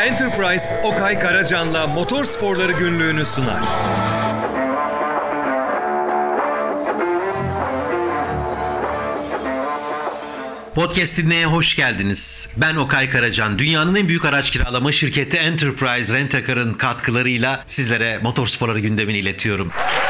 Enterprise, Okay Karacan'la Motor Sporları günlüğünü sunar. Podcast dinleye hoş geldiniz. Ben Okay Karacan. Dünyanın en büyük araç kiralama şirketi Enterprise Rent-A-Car'ın katkılarıyla sizlere motorsporları gündemini iletiyorum.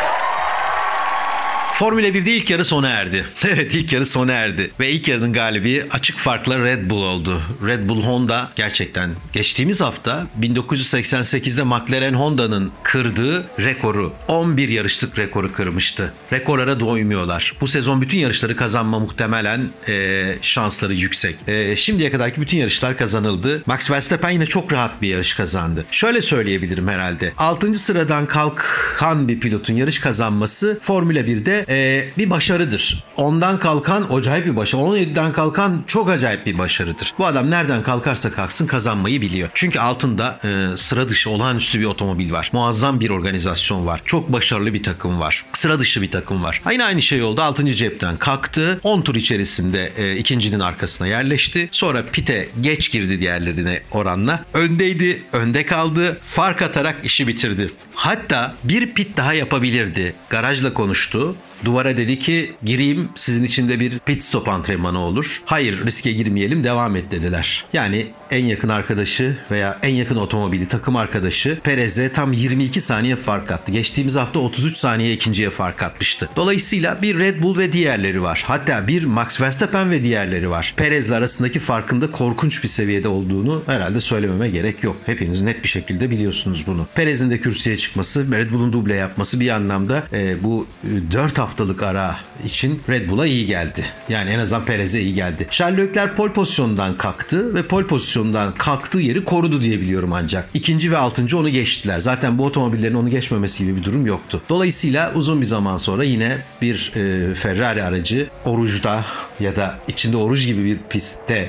Formula 1'de ilk yarı sona erdi. Evet, ilk yarı sona erdi. Ve ilk yarının galibi açık farkla Red Bull oldu. Red Bull Honda gerçekten geçtiğimiz hafta 1988'de McLaren Honda'nın kırdığı rekoru, 11 yarışlık rekoru kırmıştı. Rekorlara doymuyorlar. Bu sezon bütün yarışları kazanma muhtemelen şansları yüksek. Şimdiye kadarki bütün yarışlar kazanıldı. Max Verstappen yine çok rahat bir yarış kazandı. Şöyle söyleyebilirim herhalde. 6. sıradan kalkan bir pilotun yarış kazanması Formula 1'de bir başarıdır. Ondan kalkan acayip bir başarı. 17'den kalkan çok acayip bir başarıdır. Bu adam nereden kalkarsa kalksın kazanmayı biliyor. Çünkü altında sıra dışı olağanüstü bir otomobil var. Muazzam bir organizasyon var. Çok başarılı bir takım var. Sıra dışı bir takım var. Aynı şey oldu. 6. cepten kalktı. 10 tur içerisinde ikincinin arkasına yerleşti. Sonra pite geç girdi diğerlerine oranla. Öndeydi. Önde kaldı. Fark atarak işi bitirdi. Hatta bir pit daha yapabilirdi. Garajla konuştu. Duvara dedi ki gireyim, sizin için de bir pit stop antrenmanı olur. Hayır, riske girmeyelim, devam et dediler. Yani en yakın arkadaşı veya en yakın otomobili takım arkadaşı Perez'e tam 22 saniye fark attı. Geçtiğimiz hafta 33 saniye ikinciye fark atmıştı. Dolayısıyla bir Red Bull ve diğerleri var. Hatta bir Max Verstappen ve diğerleri var. Perez'le arasındaki farkın da korkunç bir seviyede olduğunu herhalde söylememe gerek yok. Hepiniz net bir şekilde biliyorsunuz bunu. Perez'in de kürsüye çıkması, Red Bull'un duble yapması bir anlamda bu 4 haftalık ara için Red Bull'a iyi geldi. Yani en azından Perez'e iyi geldi. Charles Leclerc pole pozisyonundan kalktı ve pole pozisyonundan kalktığı yeri korudu diye biliyorum ancak. 2. ve 6. onu geçtiler. Zaten bu otomobillerin onu geçmemesi gibi bir durum yoktu. Dolayısıyla uzun bir zaman sonra yine bir Ferrari aracı Oruç'ta ya da içinde Oruç gibi bir pistte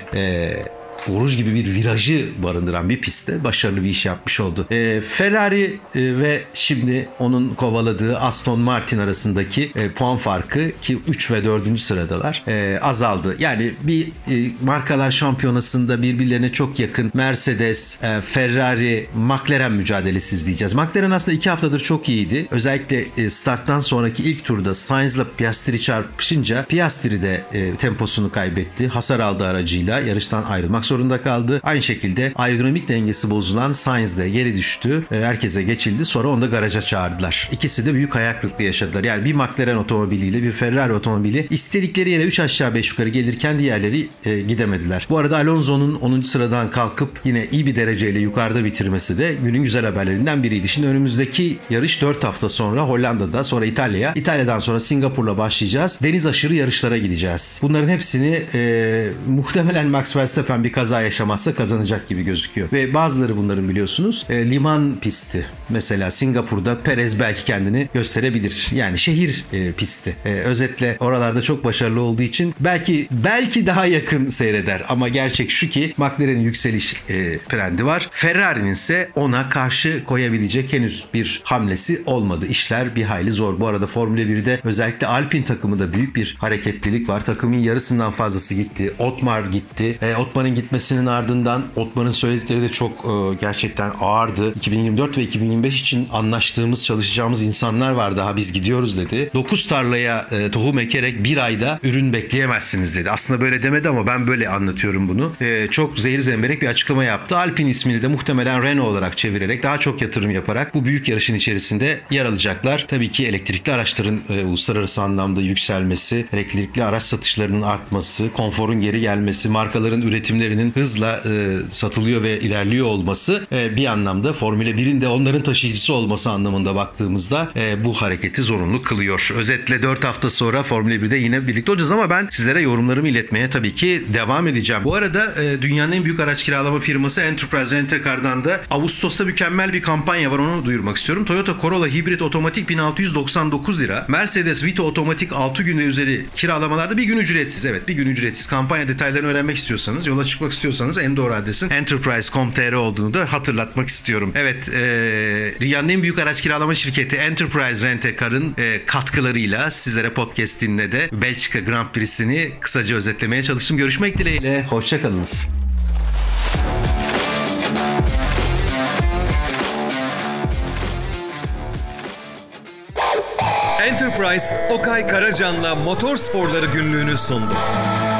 Oruç gibi bir virajı barındıran bir pistte başarılı bir iş yapmış oldu. Ferrari ve şimdi onun kovaladığı Aston Martin arasındaki puan farkı ki 3 ve 4. sıradalar azaldı. Yani bir markalar şampiyonasında birbirlerine çok yakın Mercedes, Ferrari, McLaren mücadelesi izleyeceğiz. McLaren aslında 2 haftadır çok iyiydi. Özellikle starttan sonraki ilk turda Sainz'la Piastri çarpışınca Piastri de temposunu kaybetti. Hasar aldı aracıyla. Yarıştan ayrılmak zorunda kaldı. Aynı şekilde aerodinamik dengesi bozulan Sainz de geri düştü. Herkese geçildi. Sonra onu da garaja çağırdılar. İkisi de büyük hayal kırıklığı yaşadılar. Yani bir McLaren otomobiliyle bir Ferrari otomobili istedikleri yere 3 aşağı 5 yukarı gelirken diğerleri gidemediler. Bu arada Alonso'nun 10. sıradan kalkıp yine iyi bir dereceyle yukarıda bitirmesi de günün güzel haberlerinden biriydi. Şimdi önümüzdeki yarış 4 hafta sonra Hollanda'da, sonra İtalya'ya, İtalya'dan sonra Singapur'la başlayacağız. Deniz aşırı yarışlara gideceğiz. Bunların hepsini muhtemelen Max Verstappen bir kaza yaşamazsa kazanacak gibi gözüküyor. Ve bazıları bunların biliyorsunuz liman pisti. Mesela Singapur'da Perez belki kendini gösterebilir. Yani şehir pisti. Özetle oralarda çok başarılı olduğu için belki daha yakın seyreder. Ama gerçek şu ki McLaren'in yükseliş trendi var. Ferrari'nin ise ona karşı koyabilecek henüz bir hamlesi olmadı. İşler bir hayli zor. Bu arada Formula 1'de özellikle Alpine takımında büyük bir hareketlilik var. Takımın yarısından fazlası gitti. Otmar gitti. Otmar'ın gitmesinin ardından Otmar'ın söyledikleri de çok gerçekten ağırdı. 2024 ve 2025 için anlaştığımız, çalışacağımız insanlar var, daha biz gidiyoruz dedi. 9 tarlaya tohum ekerek bir ayda ürün bekleyemezsiniz dedi. Aslında böyle demedi ama ben böyle anlatıyorum bunu. Çok zehir zemberek bir açıklama yaptı. Alpine ismini de muhtemelen Renault olarak çevirerek daha çok yatırım yaparak bu büyük yarışın içerisinde yer alacaklar. Tabii ki elektrikli araçların uluslararası anlamda yükselmesi, elektrikli araç satışlarının artması, konforun geri gelmesi, markaların üretimlerinin hızla satılıyor ve ilerliyor olması bir anlamda Formula 1'in de onların taşıyıcısı olması anlamında baktığımızda bu hareketi zorunlu kılıyor. Özetle 4 hafta sonra Formula 1'de yine birlikte olacağız ama ben sizlere yorumlarımı iletmeye tabii ki devam edeceğim. Bu arada dünyanın en büyük araç kiralama firması Enterprise Rent-A-Car'dan da Ağustos'ta mükemmel bir kampanya var, onu duyurmak istiyorum. Toyota Corolla hibrit otomatik 1699 lira. Mercedes Vito otomatik 6 gün ve üzeri kiralamalarda bir gün ücretsiz. Evet, bir gün ücretsiz. Kampanya detaylarını öğrenmek istiyorsanız, yola çıkmak istiyorsanız en doğru adresin enterprise.com.tr olduğunu da hatırlatmak istiyorum. Evet, dünyanın en büyük araç kiralama şirketi Enterprise Rent-A-Car'ın katkılarıyla sizlere podcast dinlede Belçika Grand Prix'sini kısaca özetlemeye çalıştım. Görüşmek dileğiyle, hoşça kalınız. Enterprise, Okay Karacan'la motor sporları günlüğünü sundu.